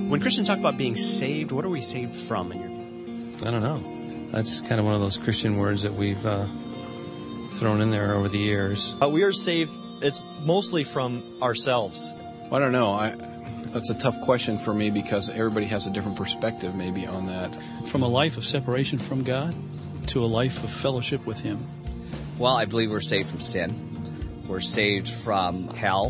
When Christians talk about being saved, what are we saved from in your view? I don't know. That's kind of one of those Christian words that we've thrown in there over the years. We are saved, it's mostly from ourselves. I don't know. That's a tough question for me because everybody has a different perspective maybe on that. From a life of separation from God to a life of fellowship with Him. Well, I believe we're saved from sin. We're saved from hell.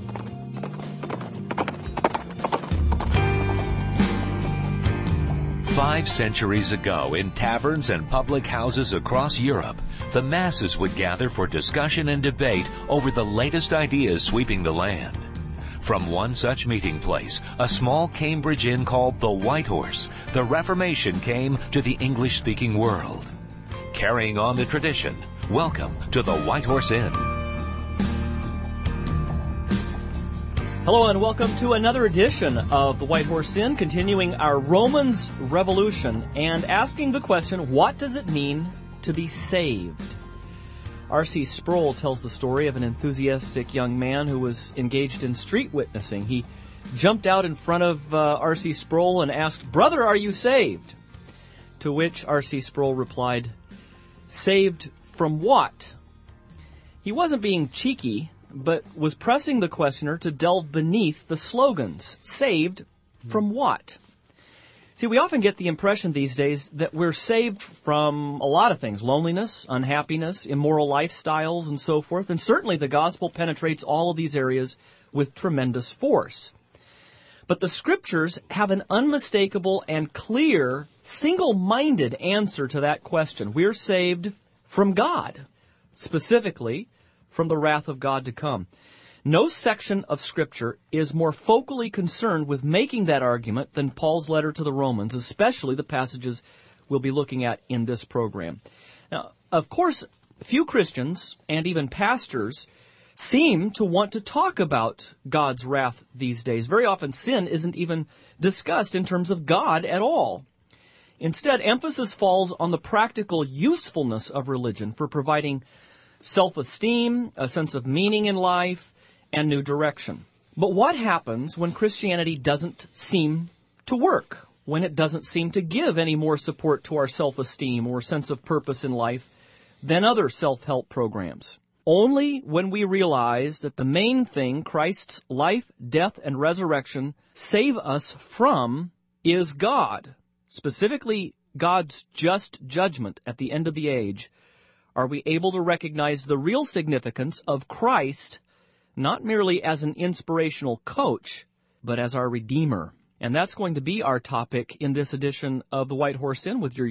Five centuries ago, in taverns and public houses across Europe, the masses would gather for discussion and debate over the latest ideas sweeping the land. From one such meeting place, a small Cambridge inn called the White Horse, the Reformation came to the English-speaking world. Carrying on the tradition, welcome to the White Horse Inn. Hello and welcome to another edition of the White Horse Inn, continuing our Romans Revolution and asking the question, what does it mean to be saved? R.C. Sproul tells the story of an enthusiastic young man who was engaged in street witnessing. He jumped out in front of R.C. Sproul and asked, "Brother, are you saved?" To which R.C. Sproul replied, "Saved from what?" He wasn't being cheeky, but was pressing the questioner to delve beneath the slogans. Saved from what? See, we often get the impression these days that we're saved from a lot of things, loneliness, unhappiness, immoral lifestyles, and so forth, and certainly the gospel penetrates all of these areas with tremendous force. But the Scriptures have an unmistakable and clear, single-minded answer to that question. We're saved from God, specifically from the wrath of God to come. No section of Scripture is more focally concerned with making that argument than Paul's letter to the Romans, especially the passages we'll be looking at in this program. Now, of course, few Christians and even pastors seem to want to talk about God's wrath these days. Very often sin isn't even discussed in terms of God at all. Instead, emphasis falls on the practical usefulness of religion for providing self-esteem, a sense of meaning in life, and new direction. But what happens when Christianity doesn't seem to work? When it doesn't seem to give any more support to our self-esteem or sense of purpose in life than other self-help programs? Only when we realize that the main thing Christ's life, death, and resurrection save us from is God, specifically God's just judgment at the end of the age, are we able to recognize the real significance of Christ, not merely as an inspirational coach, but as our Redeemer. And that's going to be our topic in this edition of the White Horse Inn with your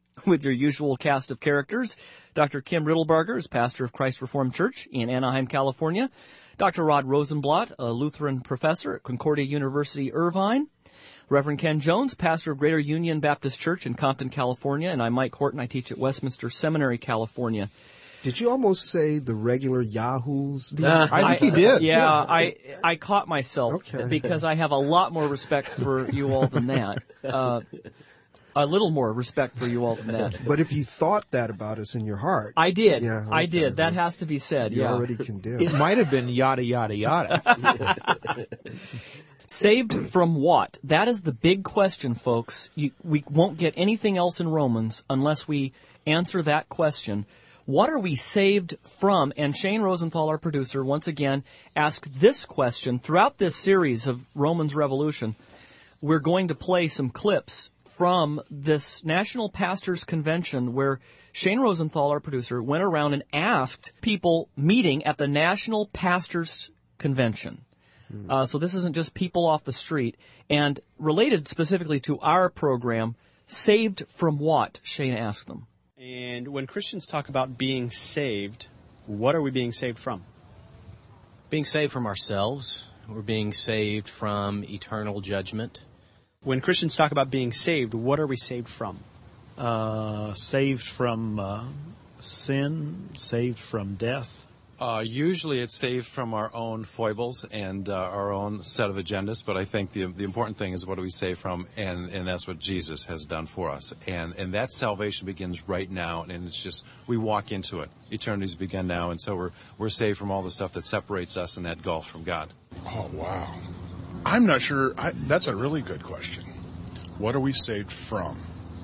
usual cast of characters. Dr. Kim Riddlebarger is pastor of Christ Reformed Church in Anaheim, California. Dr. Rod Rosenblatt, a Lutheran professor at Concordia University, Irvine. Reverend Ken Jones, pastor of Greater Union Baptist Church in Compton, California. And I'm Mike Horton. I teach at Westminster Seminary, California. Did you almost say the regular yahoos? I think you did. Yeah, I caught myself because I have a lot more respect for you all than that. A little more respect for you all than that. But if you thought that about us in your heart. I did. Yeah, okay. I did. That has to be said. You yeah. already condemned. It might have been yada, yada, yada. Saved from what? That is the big question, folks. We won't get anything else in Romans unless we answer that question. What are we saved from? And Shane Rosenthal, our producer, once again asked this question throughout this series of Romans Revolution. We're going to play some clips from this National Pastors Convention where Shane Rosenthal, our producer, went around and asked people meeting at the National Pastors Convention. So this isn't just people off the street. And related specifically to our program, saved from what? Shane asked them. And when Christians talk about being saved, what are we being saved from? Being saved from ourselves. We're being saved from eternal judgment. When Christians talk about being saved, what are we saved from? Saved from sin, saved from death. Usually it's saved from our own foibles and our own set of agendas, but I think the important thing is what do we save from, and that's what Jesus has done for us. And that salvation begins right now, and it's just, we walk into it. Eternity's begun now, and so we're saved from all the stuff that separates us in that gulf from God. Oh, wow. I'm not sure. That's a really good question. What are we saved from?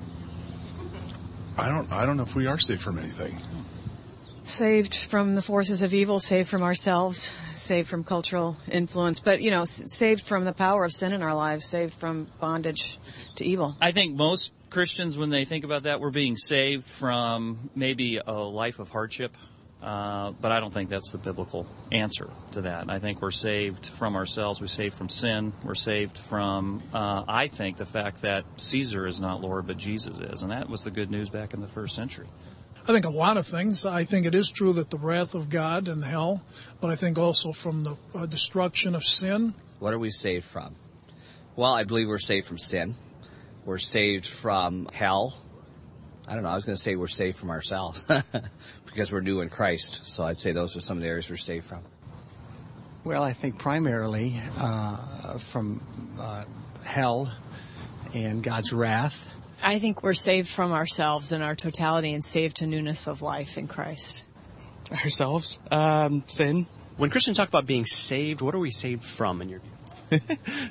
I don't know if we are saved from anything. Saved from the forces of evil, saved from ourselves, saved from cultural influence, but, saved from the power of sin in our lives, saved from bondage to evil. I think most Christians, when they think about that, we're being saved from maybe a life of hardship, but I don't think that's the biblical answer to that. I think we're saved from ourselves, we're saved from sin, we're saved from, I think, the fact that Caesar is not Lord, but Jesus is, and that was the good news back in the first century. I think a lot of things. I think it is true that the wrath of God and hell, but I think also from the destruction of sin. What are we saved from? Well, I believe we're saved from sin. We're saved from hell. I don't know, I was going to say we're saved from ourselves because we're new in Christ. So I'd say those are some of the areas we're saved from. Well, I think primarily from hell and God's wrath. I think we're saved from ourselves in our totality and saved to newness of life in Christ. Ourselves? Sin. When Christians talk about being saved, what are we saved from in your view?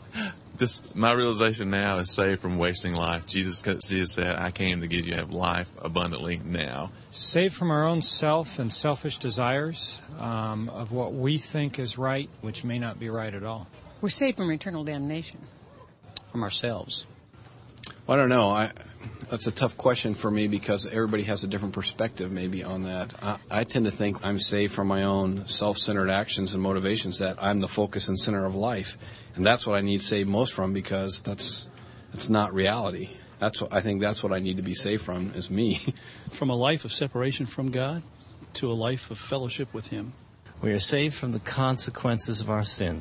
My realization now is saved from wasting life. Jesus said, I came to give you life abundantly now. Saved from our own self and selfish desires of what we think is right, which may not be right at all. We're saved from eternal damnation. From ourselves. Well, I don't know. That's a tough question for me because everybody has a different perspective maybe on that. I tend to think I'm saved from my own self-centered actions and motivations, that I'm the focus and center of life. And that's what I need saved most from, because that's not reality. I think that's what I need to be saved from, is me. From a life of separation from God to a life of fellowship with Him. We are saved from the consequences of our sin.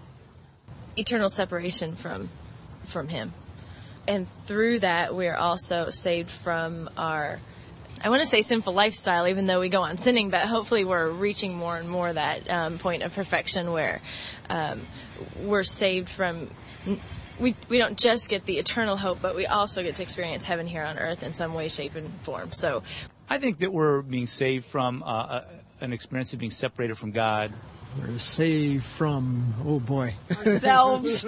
Eternal separation from Him. And through that, we're also saved from our, I want to say sinful lifestyle, even though we go on sinning, but hopefully we're reaching more and more that point of perfection where we're saved from, we don't just get the eternal hope, but we also get to experience heaven here on earth in some way, shape, and form. So I think that we're being saved from an experience of being separated from God. We're saved from, ourselves.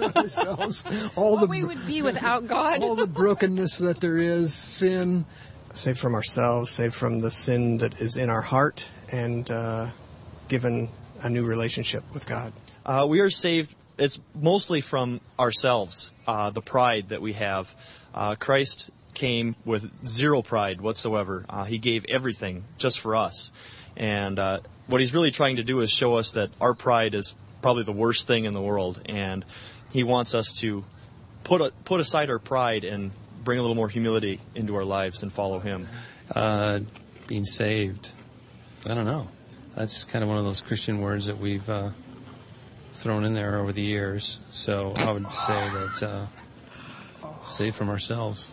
What we would be without God. All the brokenness that there is, sin. Saved from ourselves, saved from the sin that is in our heart, and given a new relationship with God. We are saved, it's mostly from ourselves, the pride that we have. Christ came with zero pride whatsoever. He gave everything just for us. And what he's really trying to do is show us that our pride is probably the worst thing in the world, and he wants us to put aside our pride and bring a little more humility into our lives and follow him. Being saved, I don't know. That's kind of one of those Christian words that we've thrown in there over the years. So I would say that saved from ourselves.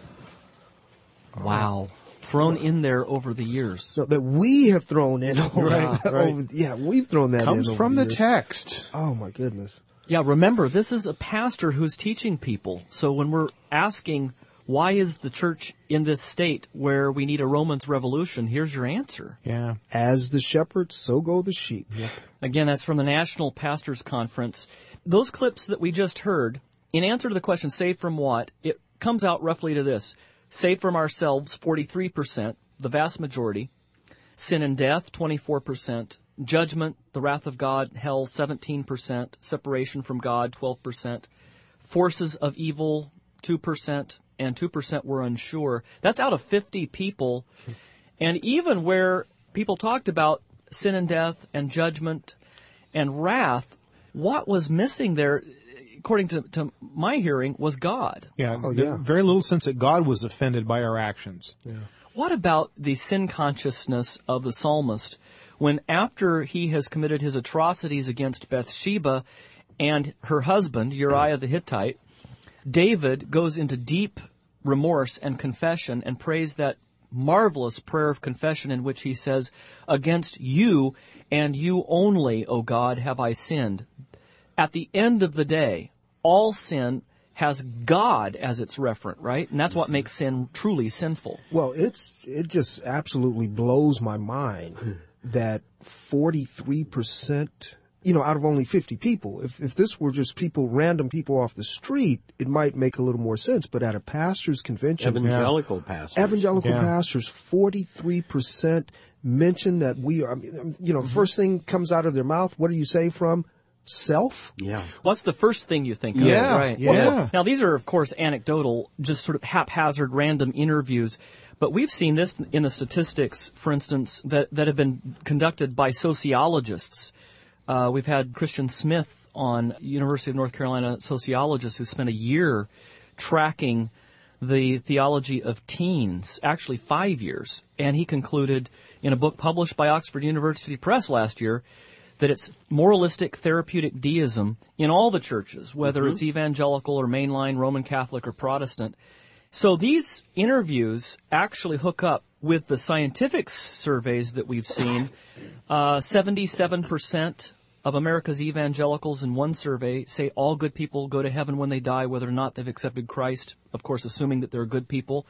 Wow. Thrown in there over the years. No, that we have thrown in over. Right. We've thrown that Comes in over from the years. text. Oh, my goodness. Yeah, remember, this is a pastor who's teaching people. So when we're asking, why is the church in this state where we need a Romans revolution, here's your answer. Yeah. As the shepherd, so go the sheep. Yep. Again, that's from the National Pastors Conference. Those clips that we just heard, in answer to the question, saved from what, it comes out roughly to this. Saved from ourselves, 43%, the vast majority. Sin and death, 24%. Judgment, the wrath of God, hell, 17%. Separation from God, 12%. Forces of evil, 2%. And 2% were unsure. That's out of 50 people. And even where people talked about sin and death and judgment and wrath, what was missing there, according to my hearing, was God. Yeah, very little sense that God was offended by our actions. Yeah. What about the sin consciousness of the psalmist when after he has committed his atrocities against Bathsheba and her husband, Uriah the Hittite, David goes into deep remorse and confession and prays that marvelous prayer of confession in which he says, against you and you only, O God, have I sinned. At the end of the day, all sin has God as its referent, right? And that's what makes sin truly sinful. Well, it just absolutely blows my mind that 43% out of only 50 people. If this were just random people off the street, it might make a little more sense. But at a pastor's convention, evangelical pastors, 43% mention that we are, first thing comes out of their mouth, what are you saved from? Self? Yeah. What's the first thing you think of? Yeah. Right. Yeah. Well, now, these are, of course, anecdotal, just sort of haphazard, random interviews. But we've seen this in the statistics, for instance, that have been conducted by sociologists. We've had Christian Smith on, University of North Carolina sociologist, who spent a year tracking the theology of teens, actually 5 years. And he concluded in a book published by Oxford University Press last year that it's moralistic therapeutic deism in all the churches, whether it's evangelical or mainline, Roman Catholic or Protestant. So these interviews actually hook up with the scientific surveys that we've seen. 77% of America's evangelicals in one survey say all good people go to heaven when they die, whether or not they've accepted Christ, of course, assuming that they're good people.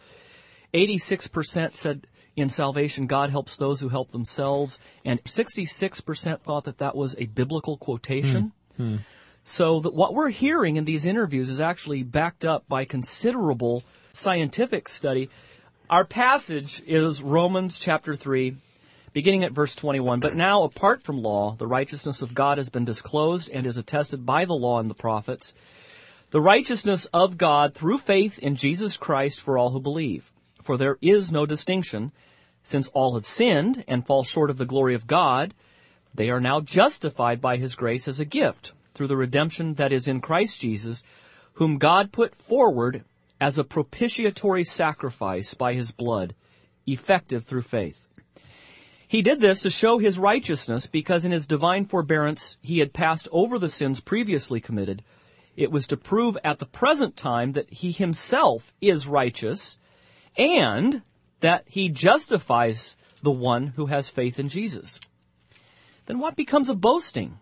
86% said in salvation, God helps those who help themselves, and 66% thought that was a biblical quotation. So what we're hearing in these interviews is actually backed up by considerable scientific study. Our passage is Romans chapter 3, beginning at verse 21. But now, apart from law, the righteousness of God has been disclosed and is attested by the law and the prophets, the righteousness of God through faith in Jesus Christ for all who believe. For there is no distinction, since all have sinned and fall short of the glory of God. They are now justified by his grace as a gift, through the redemption that is in Christ Jesus, whom God put forward as a propitiatory sacrifice by his blood, effective through faith. He did this to show his righteousness, because in his divine forbearance he had passed over the sins previously committed. It was to prove at the present time that he himself is righteous, and that he justifies the one who has faith in Jesus. Then what becomes of boasting?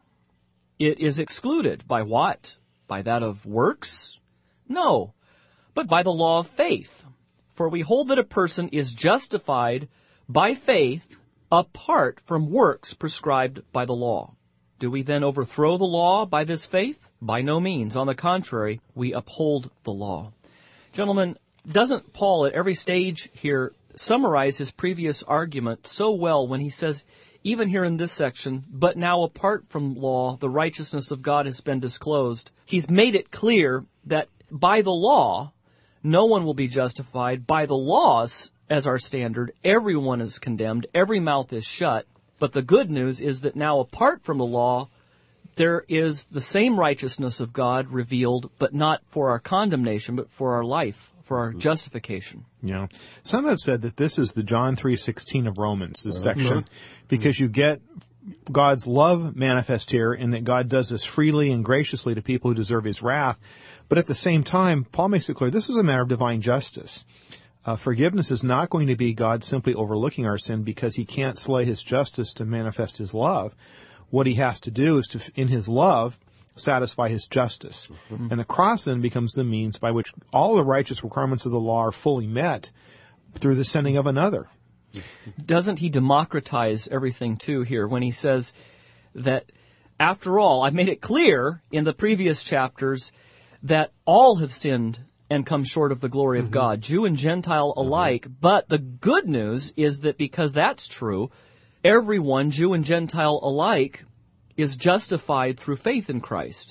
It is excluded. By what? By that of works? No, but by the law of faith. For we hold that a person is justified by faith apart from works prescribed by the law. Do we then overthrow the law by this faith? By no means. On the contrary, we uphold the law. Gentlemen, doesn't Paul at every stage here summarize his previous argument so well when he says, even here in this section, but now apart from law, the righteousness of God has been disclosed. He's made it clear that by the law, no one will be justified. By the laws, as our standard, everyone is condemned, every mouth is shut. But the good news is that now apart from the law, there is the same righteousness of God revealed, but not for our condemnation, but for our life, for our justification. Yeah. Some have said that this is the John 3:16 of Romans, this section, because you get God's love manifest here, and that God does this freely and graciously to people who deserve his wrath. But at the same time, Paul makes it clear this is a matter of divine justice. Forgiveness is not going to be God simply overlooking our sin because he can't slay his justice to manifest his love. What he has to do is to, in his love, satisfy his justice. And the cross then becomes the means by which all the righteous requirements of the law are fully met through the sending of another. Doesn't he democratize everything too here when he says that, after all, I've made it clear in the previous chapters that all have sinned and come short of the glory of God, Jew and Gentile alike. But the good news is that because that's true, everyone, Jew and Gentile alike, is justified through faith in Christ.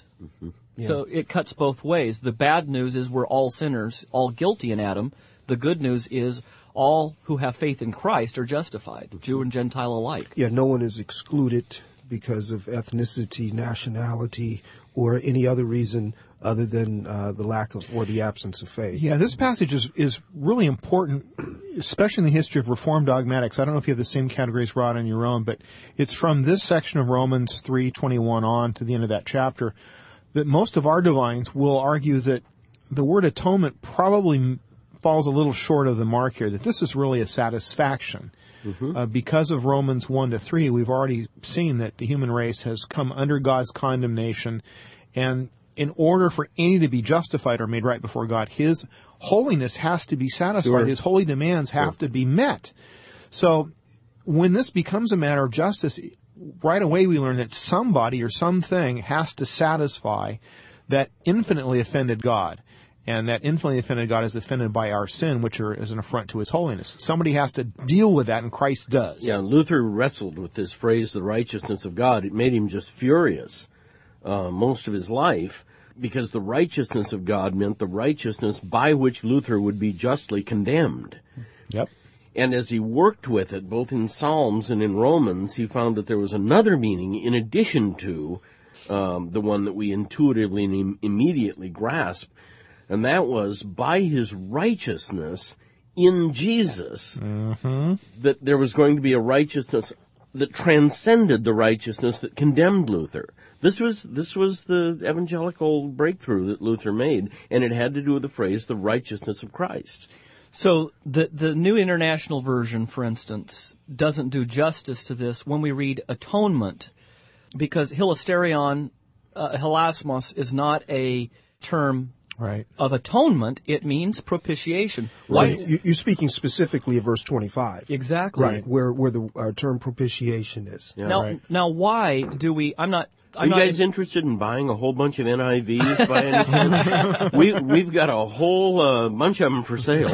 So it cuts both ways. The bad news is we're all sinners, all guilty in Adam. The good news is all who have faith in Christ are justified, Jew and Gentile alike. Yeah, no one is excluded because of ethnicity, nationality, or any other reason other than the lack of or the absence of faith. Yeah, this passage is really important, especially in the history of Reformed dogmatics. I don't know if you have the same categories, Rod, on your own, but it's from this section of Romans 3:21 on to the end of that chapter that most of our divines will argue that the word atonement probably falls a little short of the mark here, that this is really a satisfaction. Because of Romans 1-3, we've already seen that the human race has come under God's condemnation, and in order for any to be justified or made right before God, his holiness has to be satisfied. His holy demands have to be met. So when this becomes a matter of justice, right away we learn that somebody or something has to satisfy that infinitely offended God. And that infinitely offended God is offended by our sin, which is an affront to his holiness. Somebody has to deal with that, and Christ does. Yeah, Luther wrestled with this phrase, the righteousness of God. It made him just furious most of his life, because the righteousness of God meant the righteousness by which Luther would be justly condemned. Yep. And as he worked with it, both in Psalms and in Romans, he found that there was another meaning in addition to the one that we intuitively and immediately grasp, and that was by his righteousness in Jesus, that there was going to be a righteousness that transcended the righteousness that condemned Luther. This was the evangelical breakthrough that Luther made, and it had to do with the phrase, the righteousness of Christ. So the New International Version, for instance, doesn't do justice to this when we read atonement, because hilasterion, hilasmos, is not a term of atonement. It means propitiation. So you're speaking specifically of verse 25. Exactly. Right, where the term propitiation is. Yeah, now, why do we... Are you guys interested in buying a whole bunch of NIVs by any chance? We've got a whole bunch of them for sale.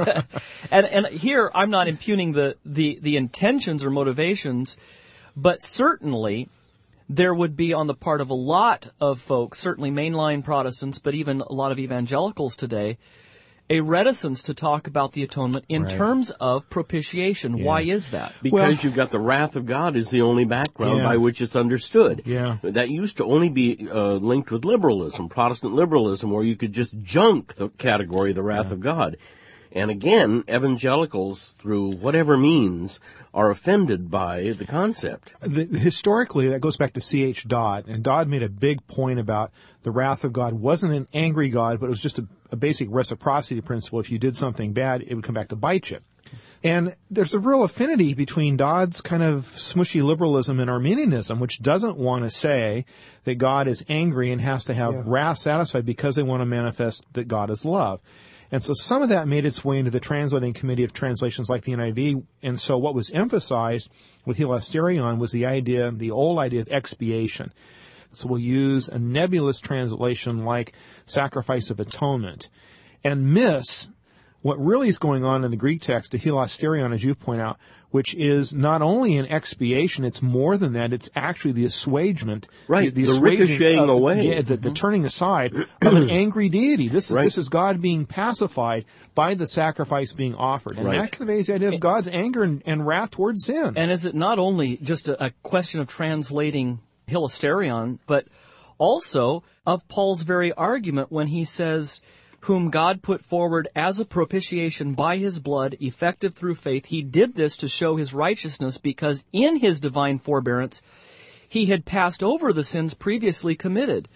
and here, I'm not impugning the intentions or motivations, but certainly there would be on the part of a lot of folks, certainly mainline Protestants, but even a lot of evangelicals today, a reticence to talk about the atonement in terms of propitiation. Yeah. Why is that? Because you've got the wrath of God is the only background by which it's understood. Yeah. That used to only be linked with liberalism, Protestant liberalism, where you could just junk the category of the wrath of God. And again, evangelicals, through whatever means, are offended by the concept. Historically, that goes back to C.H. Dodd, and Dodd made a big point about the wrath of God wasn't an angry God, but it was just a basic reciprocity principle. If you did something bad, it would come back to bite you. And there's a real affinity between Dodd's kind of smushy liberalism and Arminianism, which doesn't want to say that God is angry and has to have wrath satisfied because they want to manifest that God is love. And so some of that made its way into the translating committee of translations like the NIV. And so what was emphasized with hilasterion was the old idea of expiation. So we'll use a nebulous translation like sacrifice of atonement and miss what really is going on in the Greek text, the hilasterion, as you point out, which is not only an expiation, it's more than that. It's actually the assuagement. Right, the ricocheting away. Yeah, the turning aside of an angry deity. This is God being pacified by the sacrifice being offered. And that conveys the idea of God's anger and wrath towards sin. And is it not only just a question of translating hilasterion, but also of Paul's very argument when he says, whom God put forward as a propitiation by his blood, effective through faith. He did this to show his righteousness because in his divine forbearance, he had passed over the sins previously committed.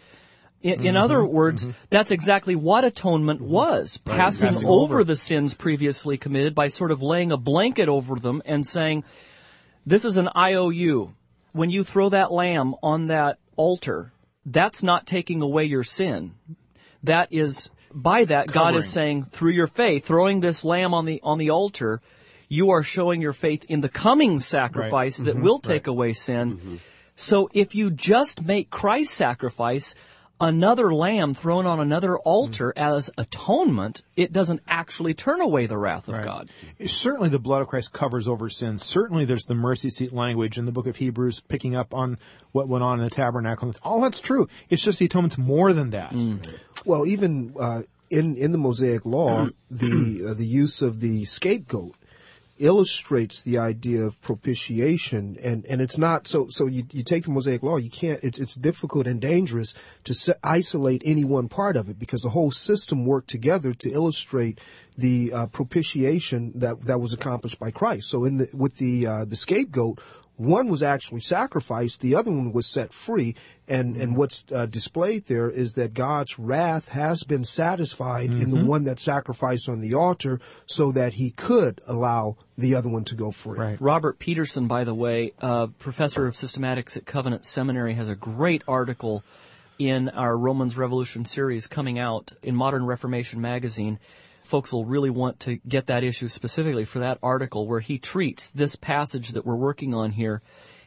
In other words, that's exactly what atonement was, passing over the sins previously committed by sort of laying a blanket over them and saying, this is an IOU. When you throw that lamb on that altar, that's not taking away your sin. That is... By that, God is saying, through your faith, throwing this lamb on the altar, you are showing your faith in the coming sacrifice that will take away sin. So if you just make Christ's sacrifice another lamb thrown on another altar as atonement, it doesn't actually turn away the wrath of God. Certainly the blood of Christ covers over sin. Certainly there's the mercy seat language in the book of Hebrews picking up on what went on in the tabernacle. All that's true. It's just the atonement's more than that. Well, even in the Mosaic Law, the use of the scapegoat illustrates the idea of propitiation, and it's not so you take the Mosaic Law, you can't, it's difficult and dangerous to isolate any one part of it, because the whole system worked together to illustrate the propitiation that was accomplished by Christ. So with the scapegoat, one was actually sacrificed, the other one was set free, and what's displayed there is that God's wrath has been satisfied in the one that sacrificed on the altar, so that he could allow the other one to go free. Robert Peterson, by the way, professor of systematics at Covenant Seminary, has a great article in our Romans Revolution series coming out in Modern Reformation magazine. Folks will really want to get that issue specifically for that article, where he treats this passage that we're working on here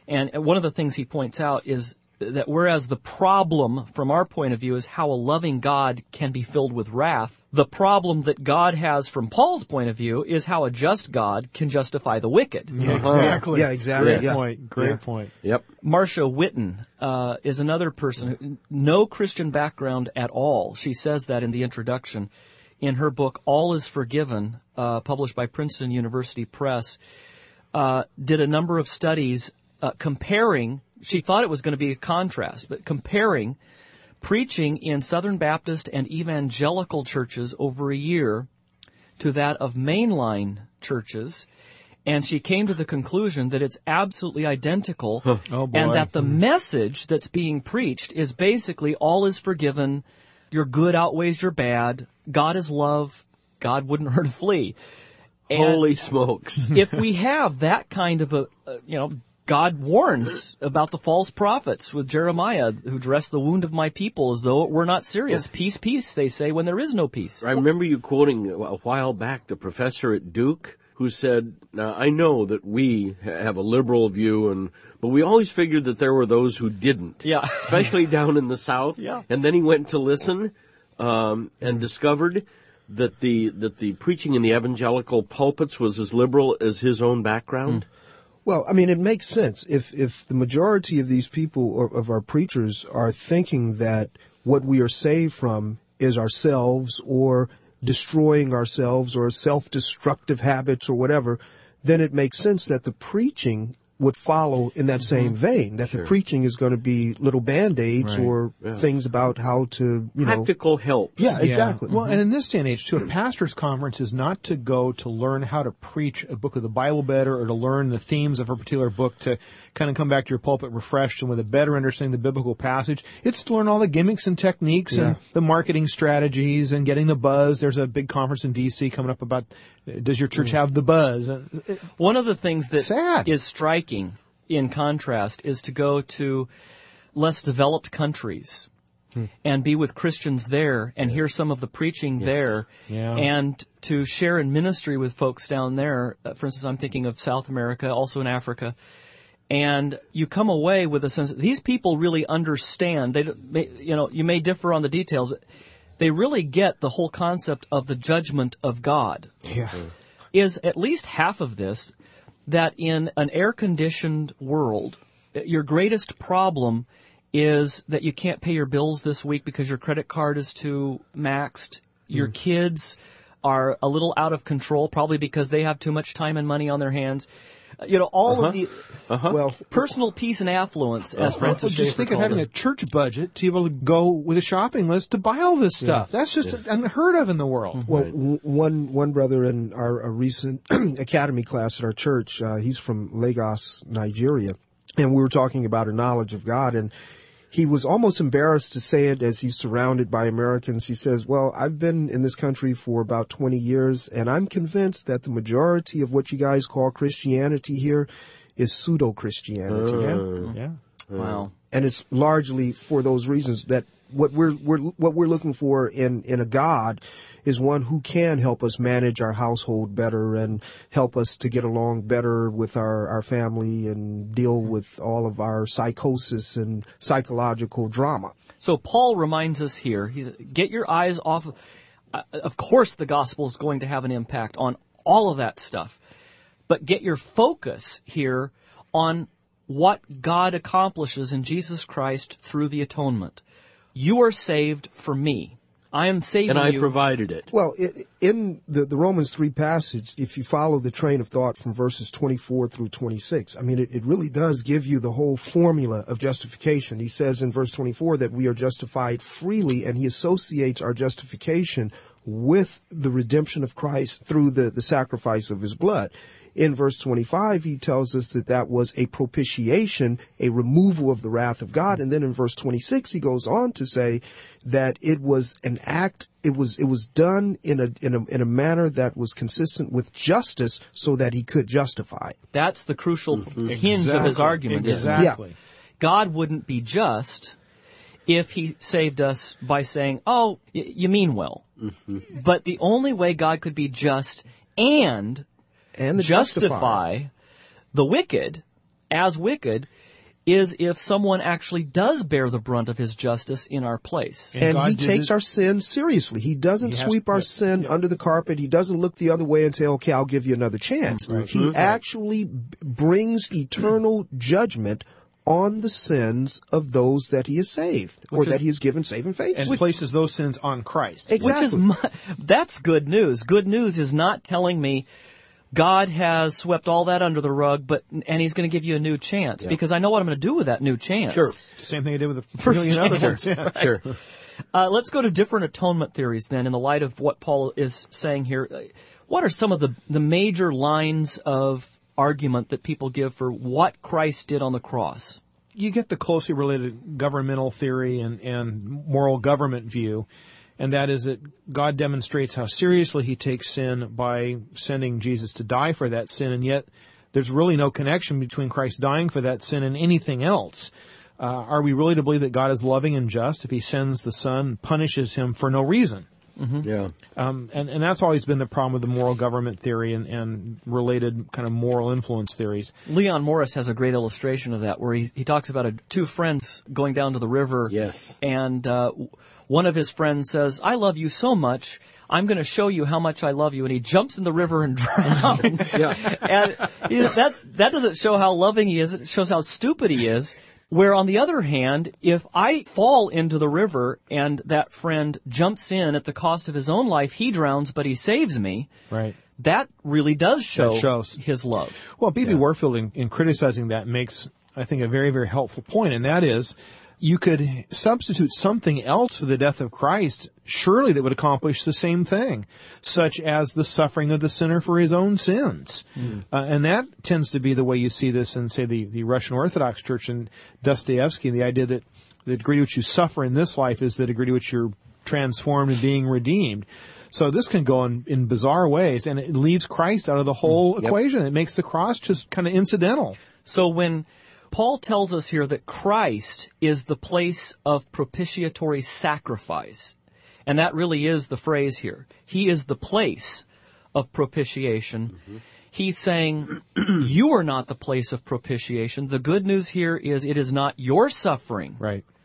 And one of the things he points out is that whereas the problem from our point of view is how a loving God can be filled with wrath, the problem that God has from Paul's point of view is how a just God can justify the wicked. Yeah, exactly. Yeah, exactly. Great point. Great point. Yep. Marcia Witten is another person who no Christian background at all. She says that in the introduction in her book All Is Forgiven, published by Princeton University Press. Did a number of studies comparing. She thought it was going to be a contrast, but comparing preaching in Southern Baptist and evangelical churches over a year to that of mainline churches, and she came to the conclusion that it's absolutely identical, and that the message that's being preached is basically all is forgiven, your good outweighs your bad, God is love, God wouldn't hurt a flea. And holy smokes. If we have that kind of God warns about the false prophets with Jeremiah, who dress the wound of my people as though it were not serious. Yeah. Peace, peace, they say, when there is no peace. I remember you quoting a while back the professor at Duke who said, I know that we have a liberal view, but we always figured that there were those who didn't. Yeah. Especially down in the South. Yeah. And then he went to listen and discovered that the preaching in the evangelical pulpits was as liberal as his own background. Well, I mean, it makes sense. If the majority of these people, or of our preachers, are thinking that what we are saved from is ourselves, or destroying ourselves, or self-destructive habits, or whatever, then it makes sense that the preaching would follow in that same vein, that the preaching is going to be little Band-Aids or things about how to, practical helps. Yeah, exactly. Well, and in this day and age, too, a pastor's conference is not to go to learn how to preach a book of the Bible better, or to learn the themes of a particular book to kind of come back to your pulpit refreshed and with a better understanding of the biblical passage. It's to learn all the gimmicks and techniques and the marketing strategies and getting the buzz. There's a big conference in D.C. coming up about, does your church have the buzz? One of the things that is striking in contrast is to go to less developed countries and be with Christians there and hear some of the preaching there, and to share in ministry with folks down there. For instance, I'm thinking of South America, also in Africa. And you come away with a sense that these people really understand. You may differ on the details, but they really get the whole concept of the judgment of God. Yeah. Is at least half of this that in an air-conditioned world, your greatest problem is that you can't pay your bills this week because your credit card is too maxed. Your kids are a little out of control, probably because they have too much time and money on their hands. All of the personal peace and affluence, as Francis Schaeffer just think of having a church budget to be able to go with a shopping list to buy all this stuff. That's just unheard of in the world. Well, one brother in our recent academy class at our church, he's from Lagos, Nigeria, and we were talking about a knowledge of God, and he was almost embarrassed to say it as he's surrounded by Americans. He says, well, I've been in this country for about 20 years, and I'm convinced that the majority of what you guys call Christianity here is pseudo-Christianity. Wow. And it's largely for those reasons that what we're looking for in a God is one who can help us manage our household better and help us to get along better with our family and deal with all of our psychosis and psychological drama. So Paul reminds us here, get your eyes off of course the gospel is going to have an impact on all of that stuff, but get your focus here on what God accomplishes in Jesus Christ through the atonement. You are saved for me. I am saving you. And I provided it. Well, in the Romans 3 passage, if you follow the train of thought from verses 24 through 26, I mean, it really does give you the whole formula of justification. He says in verse 24 that we are justified freely, and he associates our justification with the redemption of Christ through the sacrifice of his blood. In verse 25, he tells us that was a propitiation, a removal of the wrath of God. And then in verse 26, he goes on to say that it was an act, it was done in a manner that was consistent with justice so that he could justify. That's the crucial hinge of his argument. Exactly. Yeah. God wouldn't be just if he saved us by saying, oh, you mean well. But the only way God could be just and justify the wicked as wicked is if someone actually does bear the brunt of his justice in our place. And he takes our sin seriously. He doesn't sweep our sin under the carpet. He doesn't look the other way and say, okay, I'll give you another chance. Right. He actually brings eternal judgment on the sins of those that he has saved, or that he has given saving faith. And places those sins on Christ. Exactly. That's good news. Good news is not telling me God has swept all that under the rug, and he's going to give you a new chance, because I know what I'm going to do with that new chance. Sure. Same thing he did with the first million other chance. ones. Yeah. Right. Sure. Let's go to different atonement theories then, in the light of what Paul is saying here. What are some of the major lines of argument that people give for what Christ did on the cross? You get the closely related governmental theory and moral government view, and that is that God demonstrates how seriously he takes sin by sending Jesus to die for that sin, and yet there's really no connection between Christ dying for that sin and anything else. Are we really to believe that God is loving and just if he sends the Son and punishes him for no reason? Mm-hmm. Yeah. And that's always been the problem with the moral government theory and related kind of moral influence theories. Leon Morris has a great illustration of that, where he talks about two friends going down to the river. Yes. And one of his friends says, I love you so much, I'm going to show you how much I love you. And he jumps in the river and drowns. And that doesn't show how loving he is. It shows how stupid he is. Where, on the other hand, if I fall into the river and that friend jumps in at the cost of his own life, he drowns, but he saves me. Right. That really does show shows his love. Well, B.B. Warfield, in criticizing that, makes, I think, a very, very helpful point, and that is, you could substitute something else for the death of Christ, surely that would accomplish the same thing, such as the suffering of the sinner for his own sins. And that tends to be the way you see this in, say, the Russian Orthodox Church and Dostoevsky, the idea that the degree to which you suffer in this life is the degree to which you're transformed and being redeemed. So this can go in bizarre ways, and it leaves Christ out of the whole equation. It makes the cross just kind of incidental. So when Paul tells us here that Christ is the place of propitiatory sacrifice, and that really is the phrase here. He is the place of propitiation. Mm-hmm. He's saying, you are not the place of propitiation. The good news here is it is not your suffering,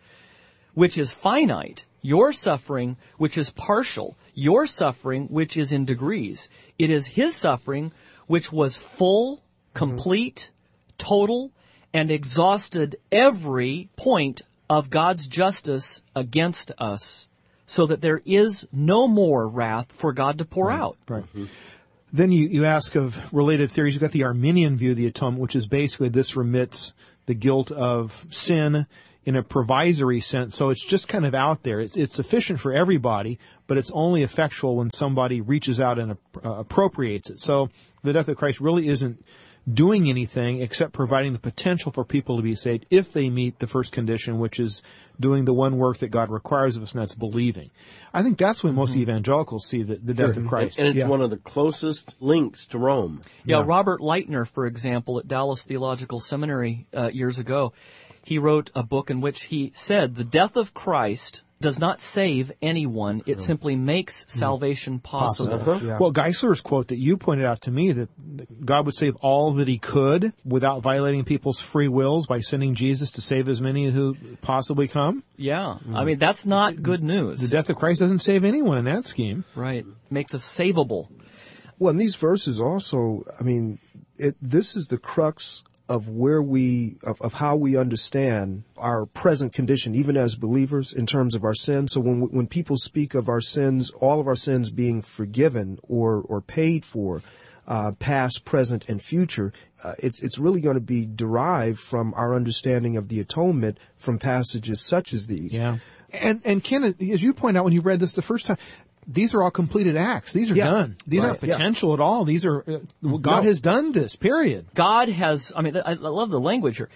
which is finite, your suffering, which is partial, your suffering, which is in degrees. It is his suffering, which was full, complete, total, and exhausted every point of God's justice against us, so that there is no more wrath for God to pour out. Right. Mm-hmm. Then you ask of related theories. You've got the Arminian view of the atonement, which is basically this remits the guilt of sin in a provisory sense. So it's just kind of out there. It's sufficient for everybody, but it's only effectual when somebody reaches out and appropriates it. So the death of Christ really isn't doing anything except providing the potential for people to be saved if they meet the first condition, which is doing the one work that God requires of us, and that's believing. I think that's when most evangelicals see the death of Christ. And it's one of the closest links to Rome. Yeah, Robert Leitner, for example, at Dallas Theological Seminary years ago, he wrote a book in which he said the death of Christ does not save anyone. It simply makes salvation possible. Well, Geisler's quote that you pointed out to me, that God would save all that he could without violating people's free wills by sending Jesus to save as many who possibly come. Yeah. I mean, that's not good news. The death of Christ doesn't save anyone in that scheme. Right. Makes us savable. Well, and these verses also, I mean, this is the crux of where of how we understand our present condition, even as believers, in terms of our sins. So when people speak of our sins, all of our sins being forgiven or paid for, past, present, and future, it's really going to be derived from our understanding of the atonement from passages such as these. Yeah. And Ken, as you point out when you read this the first time, these are all completed acts. These are done. These aren't potential at all. These are, God has done this, period. God has, I mean, I love the language here.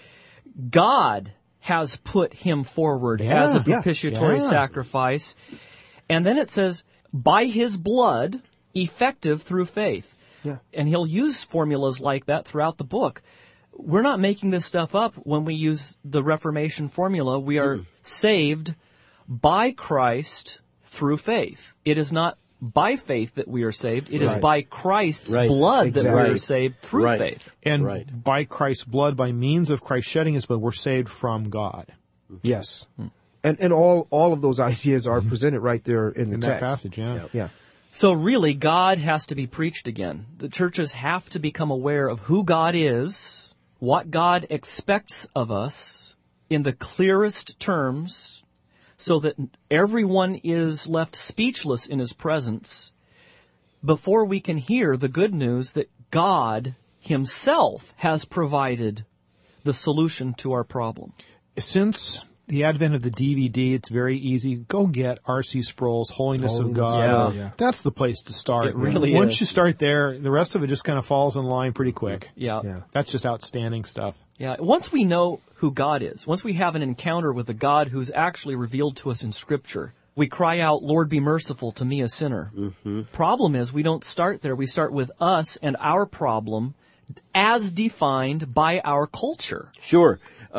God has put him forward as a propitiatory sacrifice. And then it says, by his blood, effective through faith. Yeah. And he'll use formulas like that throughout the book. We're not making this stuff up when we use the Reformation formula. We are saved by Christ through faith. It is not by faith that we are saved. It is Right. by Christ's Right. blood that we Exactly. are saved through Right. faith. And by Christ's blood, by means of Christ shedding his blood, we're saved from God. Yes. And all of those ideas are presented right there in the In text. that passage, yeah. Yeah. So really, God has to be preached again. The churches have to become aware of who God is, what God expects of us in the clearest terms, so that everyone is left speechless in his presence before we can hear the good news that God himself has provided the solution to our problem. Since the advent of the DVD, it's very easy. Go get R.C. Sproul's Holiness of God. Yeah. That's the place to start. It really Once is. you start there, the rest of it just kind of falls in line pretty quick. Yeah. That's just outstanding stuff. Yeah, once we know who God is, once we have an encounter with the God who's actually revealed to us in Scripture, we cry out, Lord, be merciful to me, a sinner. Problem is, we don't start there. We start with us and our problem as defined by our culture. Sure.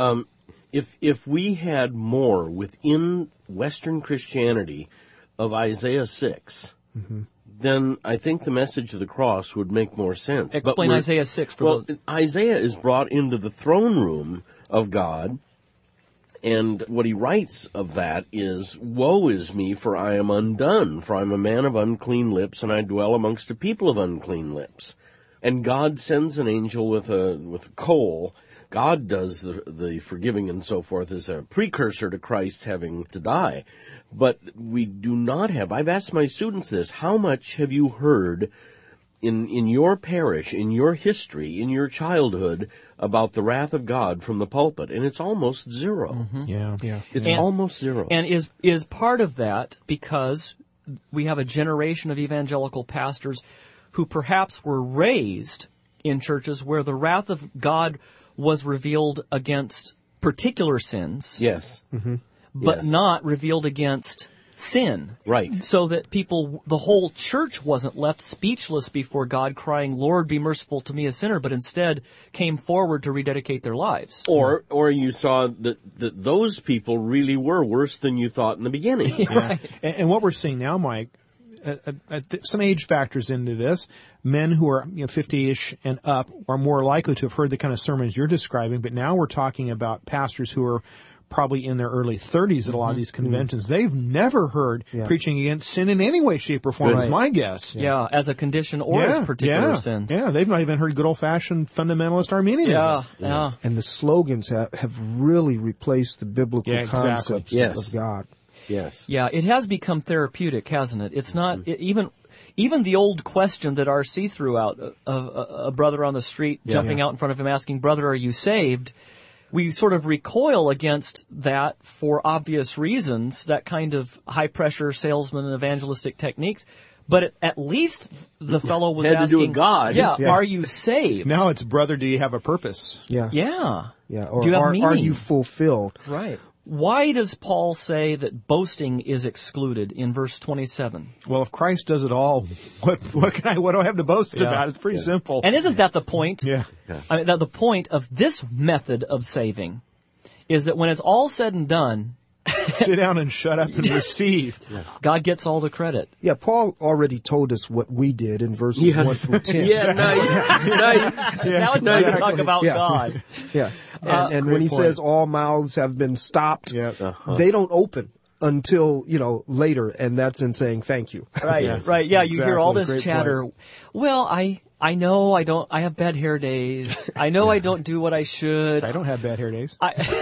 If we had more within Western Christianity of Isaiah 6, then I think the message of the cross would make more sense. Explain Isaiah 6 for Isaiah is brought into the throne room of God, and what he writes of that is, "Woe is me, for I am undone, for I am a man of unclean lips, and I dwell amongst a people of unclean lips." And God sends an angel with a coal. God does the forgiving and so forth as a precursor to Christ having to die. But we do not have, I've asked my students this, how much have you heard in your parish, in your history, in your childhood, about the wrath of God from the pulpit? And it's almost zero. Yeah. It's almost zero. And is part of that because we have a generation of evangelical pastors who perhaps were raised in churches where the wrath of God was revealed against particular sins. Yes. But Yes. not revealed against sin. Right. So that the whole church wasn't left speechless before God crying, Lord, be merciful to me, a sinner, but instead came forward to rededicate their lives. Or you saw that those people really were worse than you thought in the beginning. Right. And what we're seeing now, Mike, some age factors into this. Men who are 50-ish and up are more likely to have heard the kind of sermons you're describing, but now we're talking about pastors who are probably in their early 30s at a lot of these conventions. They've never heard preaching against sin in any way, shape, or form, is my guess. Yeah, as a condition or as particular sins. Yeah, they've not even heard good old-fashioned fundamentalist Arminianism. Yeah. And the slogans have really replaced the biblical concepts of God. Yes. Yeah, it has become therapeutic, hasn't it? It's not even the old question that R.C. threw out of a brother on the street jumping out in front of him asking, "Brother, are you saved?" We sort of recoil against that for obvious reasons, that kind of high-pressure salesman and evangelistic techniques. But at least the fellow was Had to asking, do with God. are you saved? Now it's, brother, do you have a purpose? Yeah. Or Do you have are meaning? you fulfilled? Right. Why does Paul say that boasting is excluded in verse 27? Well, if Christ does it all, what do I have to boast about? It's pretty simple. And isn't that the point? Yeah. I mean, the point of this method of saving is that when it's all said and done, sit down and shut up and receive. God gets all the credit. Yeah, Paul already told us what we did in verses 1 through 10. Yeah, nice. Now it's time to talk about God. Yeah. And when he says all mouths have been stopped, they don't open until, later, and that's in saying thank you. Right, right. Yeah, you hear all this Great chatter. point. Well, I know I have bad hair days. I know I don't do what I should. I don't have bad hair days.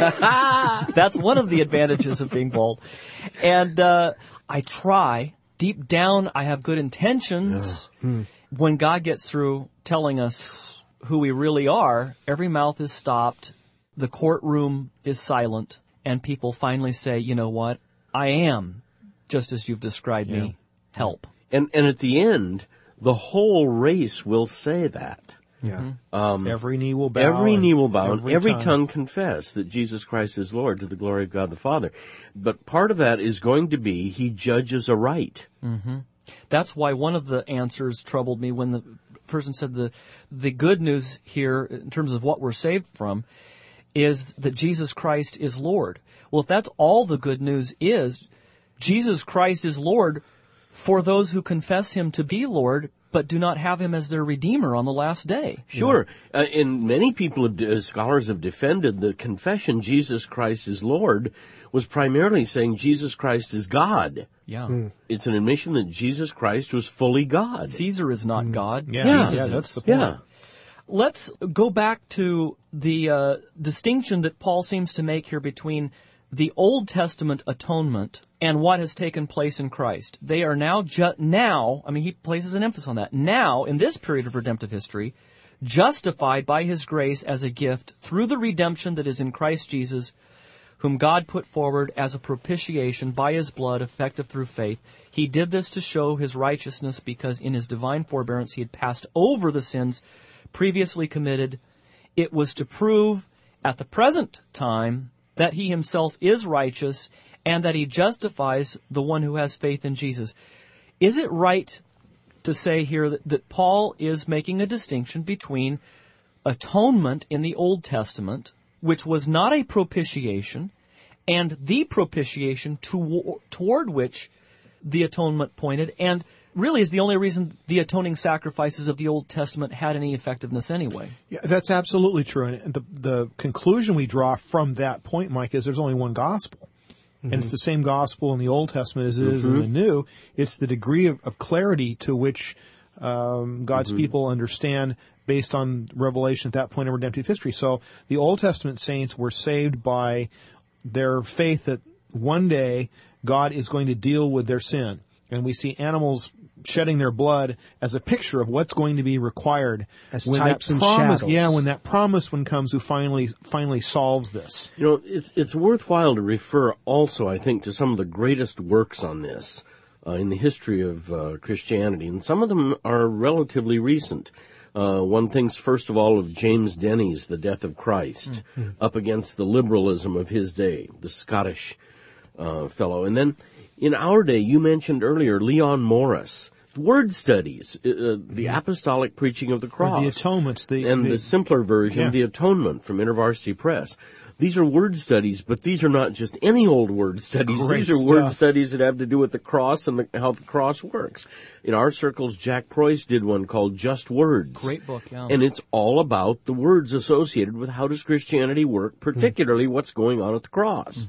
That's one of the advantages of being bald. And I try. Deep down, I have good intentions. When God gets through telling us who we really are, every mouth is stopped, the courtroom is silent, and people finally say, you know what? I am, just as you've described me. Help. And at the end, the whole race will say that. Yeah. Every knee will bow. Every knee will bow, and every tongue tongue confess that Jesus Christ is Lord, to the glory of God the Father. But part of that is going to be He judges aright. Mm-hmm. That's why one of the answers troubled me when the person said the good news here, in terms of what we're saved from, is that Jesus Christ is Lord. Well, if that's all the good news is, Jesus Christ is Lord for those who confess him to be Lord, but do not have him as their Redeemer on the last day. Sure. And many people, scholars have defended the confession Jesus Christ is Lord was primarily saying Jesus Christ is God. Yeah. It's an admission that Jesus Christ was fully God. Caesar is not God. Yeah, Jesus is. That's the point. Yeah. Let's go back to the distinction that Paul seems to make here between the Old Testament atonement and what has taken place in Christ. They are now, he places an emphasis on that, now, in this period of redemptive history, justified by his grace as a gift through the redemption that is in Christ Jesus, whom God put forward as a propitiation by his blood, effective through faith. He did this to show his righteousness because in his divine forbearance he had passed over the sins previously committed. It was to prove at the present time that he himself is righteous and that he justifies the one who has faith in Jesus. Is it right to say here that Paul is making a distinction between atonement in the Old Testament, which was not a propitiation, and the propitiation toward which the atonement pointed, and really is the only reason the atoning sacrifices of the Old Testament had any effectiveness anyway? Yeah, that's absolutely true. And the conclusion we draw from that point, Mike, is there's only one gospel. And it's the same gospel in the Old Testament as it is in the New. It's the degree of clarity to which God's people understand based on revelation at that point in redemptive history. So the Old Testament saints were saved by their faith that one day God is going to deal with their sin. And we see animals shedding their blood as a picture of what's going to be required as when types that and promise, shadows. yeah, when that promised one comes who finally solves this. You know, it's worthwhile to refer also, I think, to some of the greatest works on this in the history of Christianity, and some of them are relatively recent. One thinks, first of all, of James Denny's The Death of Christ, up against the liberalism of his day, the Scottish fellow. And then in our day, you mentioned earlier Leon Morris, word studies, the apostolic preaching of the cross. Or the atonements. The simpler version, the atonement from InterVarsity Press. These are word studies, but these are not just any old word studies. Great These are word stuff. studies that have to do with the cross and how the cross works. In our circles, Jack Preuss did one called Just Words. Great book, yeah. And it's all about the words associated with how does Christianity work, particularly what's going on at the cross.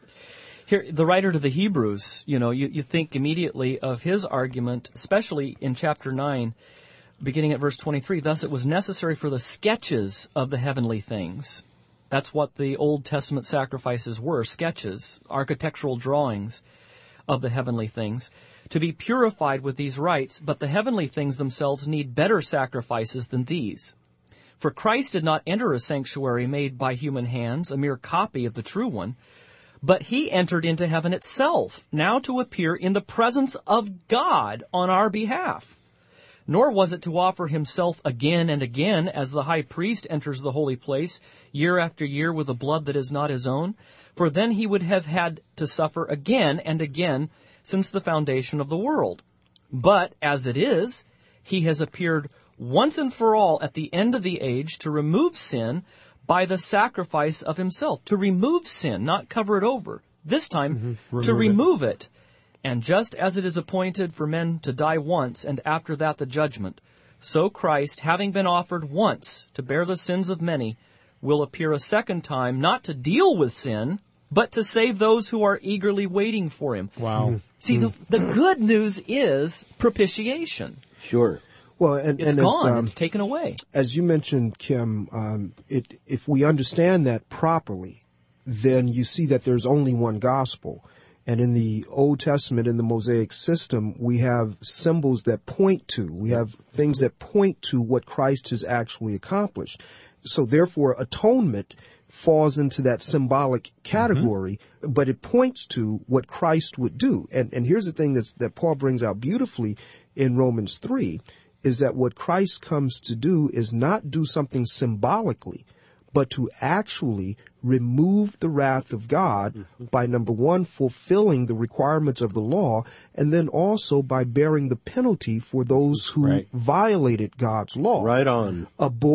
Here, the writer to the Hebrews, you think immediately of his argument, especially in chapter 9, beginning at verse 23. Thus it was necessary for the sketches of the heavenly things. That's what the Old Testament sacrifices were, sketches, architectural drawings of the heavenly things, to be purified with these rites, but the heavenly things themselves need better sacrifices than these. For Christ did not enter a sanctuary made by human hands, a mere copy of the true one, but he entered into heaven itself, now to appear in the presence of God on our behalf. Nor was it to offer himself again and again, as the high priest enters the holy place year after year with a blood that is not his own, for then he would have had to suffer again and again since the foundation of the world. But as it is, he has appeared once and for all at the end of the age to remove sin by the sacrifice of himself. To remove sin, not cover it over. This time, to remove it. And just as it is appointed for men to die once, and after that the judgment, so Christ, having been offered once to bear the sins of many, will appear a second time, not to deal with sin, but to save those who are eagerly waiting for him. Wow. See, the good news is propitiation. Sure. Well, and It's and gone. as, It's taken away. As you mentioned, Kim, if we understand that properly, then you see that there's only one gospel. And in the Old Testament, in the Mosaic system, we have symbols that point to, we have things that point to what Christ has actually accomplished. So therefore, atonement falls into that symbolic category, but it points to what Christ would do. And here's the thing that Paul brings out beautifully in Romans 3, is that what Christ comes to do is not do something symbolically, but to actually remove the wrath of God by, number one, fulfilling the requirements of the law, and then also by bearing the penalty for those who violated God's law. Right on. A bull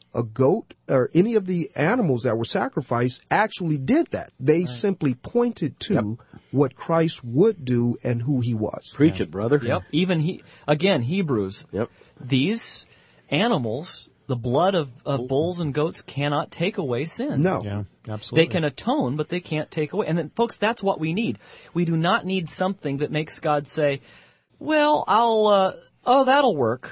a goat or any of the animals that were sacrificed actually did that. They simply pointed to what Christ would do and who he was. Preach it, brother. Yep. Even Hebrews. Yep. These animals, the blood of bulls and goats cannot take away sin. No. Yeah, absolutely. They can atone, but they can't take away. And then, folks, that's what we need. We do not need something that makes God say, well, that'll work.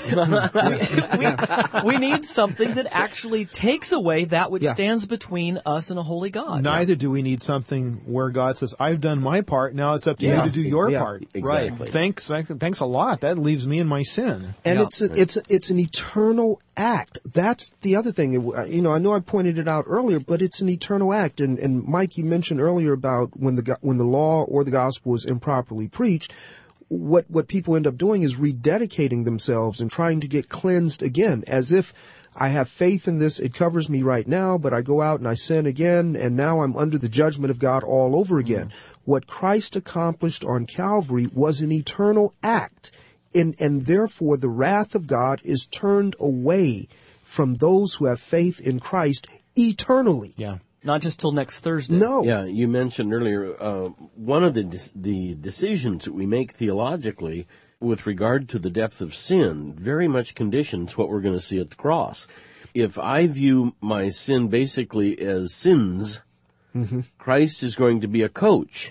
we need something that actually takes away that which stands between us and a holy God. Neither do we need something where God says, I've done my part, now it's up to you to do your part. Exactly. Right. Thanks a lot. That leaves me in my sin. And it's an eternal act. That's the other thing. I know I pointed it out earlier, but it's an eternal act. And Mike, you mentioned earlier about when the law or the gospel is improperly preached, what people end up doing is rededicating themselves and trying to get cleansed again, as if I have faith in this, it covers me right now, but I go out and I sin again, and now I'm under the judgment of God all over again. What Christ accomplished on Calvary was an eternal act, and therefore the wrath of God is turned away from those who have faith in Christ eternally. Yeah. Not just till next Thursday. No. Yeah, you mentioned earlier, one of the decisions that we make theologically with regard to the depth of sin very much conditions what we're going to see at the cross. If I view my sin basically as sins, Christ is going to be a coach.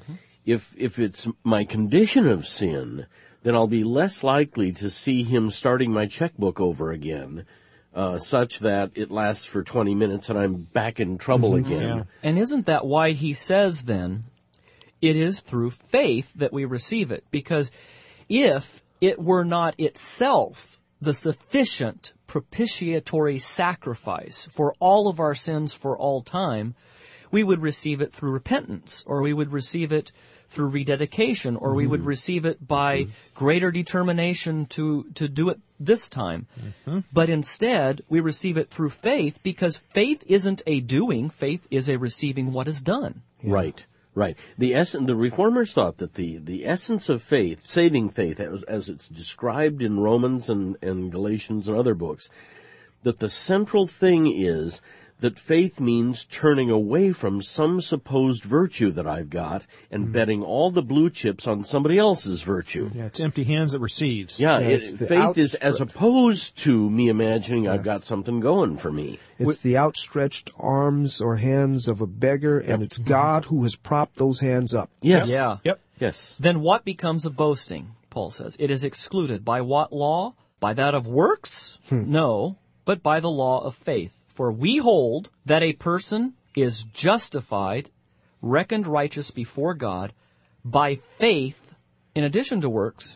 If it's my condition of sin, then I'll be less likely to see him starting my checkbook over again. Such that it lasts for 20 minutes and I'm back in trouble again. Yeah. And isn't that why he says then, it is through faith that we receive it? Because if it were not itself the sufficient propitiatory sacrifice for all of our sins for all time, we would receive it through repentance, or we would receive it through rededication, or we would receive it by greater determination to do it this time. But instead, we receive it through faith, because faith isn't a doing, faith is a receiving what is done. Right. The Reformers thought that the essence of faith, saving faith, as it's described in Romans and Galatians and other books, that the central thing is that faith means turning away from some supposed virtue that I've got and betting all the blue chips on somebody else's virtue. Yeah, it's empty hands that receives. Yeah, faith is as opposed to me imagining I've got something going for me. It's the outstretched arms or hands of a beggar, and it's God who has propped those hands up. Yes. Yeah. Yep. Yes. Then what becomes of boasting, Paul says? It is excluded. By what law? By that of works? No, but by the law of faith. For we hold that a person is justified, reckoned righteous before God, by faith, in addition to works,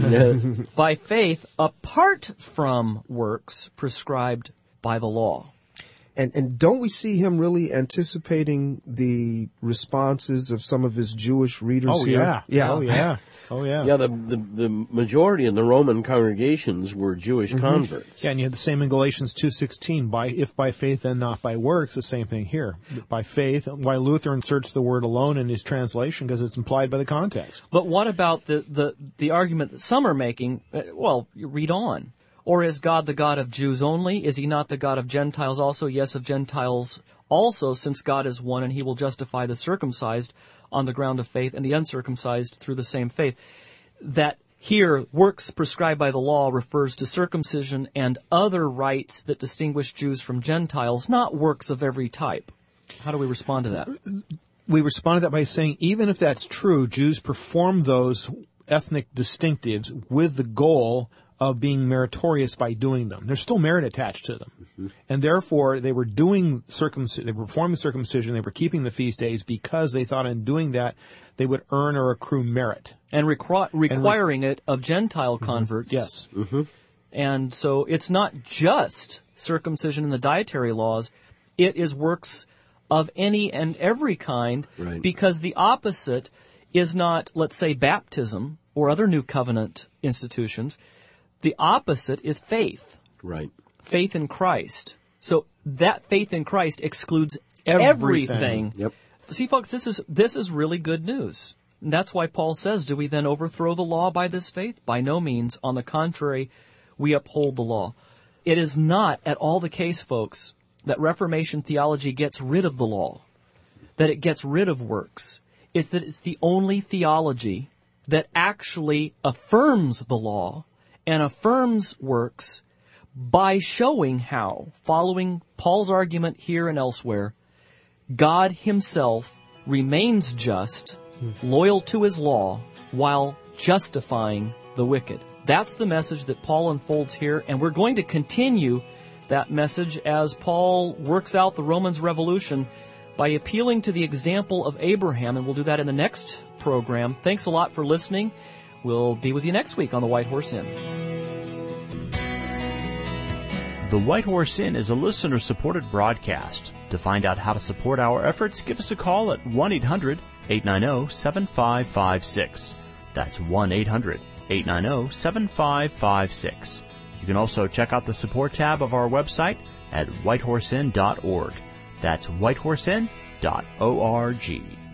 by faith apart from works prescribed by the law. And don't we see him really anticipating the responses of some of his Jewish readers here? Yeah. Yeah, the majority in the Roman congregations were Jewish converts. Yeah, and you had the same in Galatians 2:16. If by faith and not by works, the same thing here. By faith, why Luther inserts the word alone in his translation, because it's implied by the context. But what about the argument that some are making? Well, you read on. Or is God the God of Jews only? Is he not the God of Gentiles also? Yes, of Gentiles also, since God is one, and he will justify the circumcised on the ground of faith and the uncircumcised through the same faith. That here, works prescribed by the law refers to circumcision and other rites that distinguish Jews from Gentiles, not works of every type. How do we respond to that? We respond to that by saying, even if that's true, Jews perform those ethnic distinctives with the goal of being meritorious by doing them. There's still merit attached to them. And therefore, they were doing circumcision, they were performing circumcision, they were keeping the feast days because they thought in doing that they would earn or accrue merit. And requiring it of Gentile converts. Yes. And so it's not just circumcision in the dietary laws, it is works of any and every kind, because the opposite is not, let's say, baptism or other new covenant institutions. The opposite is faith. Right. Faith in Christ. So that faith in Christ excludes everything. Yep. See, folks, this is really good news. And that's why Paul says, do we then overthrow the law by this faith? By no means. On the contrary, we uphold the law. it is not at all the case, folks, that Reformation theology gets rid of the law, that it gets rid of works. It's that it's the only theology that actually affirms the law and affirms works by showing how, following Paul's argument here and elsewhere, God himself remains just, loyal to his law, while justifying the wicked. That's the message that Paul unfolds here, and we're going to continue that message as Paul works out the Romans Revolution by appealing to the example of Abraham, and we'll do that in the next program. Thanks a lot for listening. We'll be with you next week on The White Horse Inn. The White Horse Inn is a listener-supported broadcast. To find out how to support our efforts, give us a call at 1-800-890-7556. That's 1-800-890-7556. You can also check out the support tab of our website at whitehorseinn.org. That's whitehorseinn.org.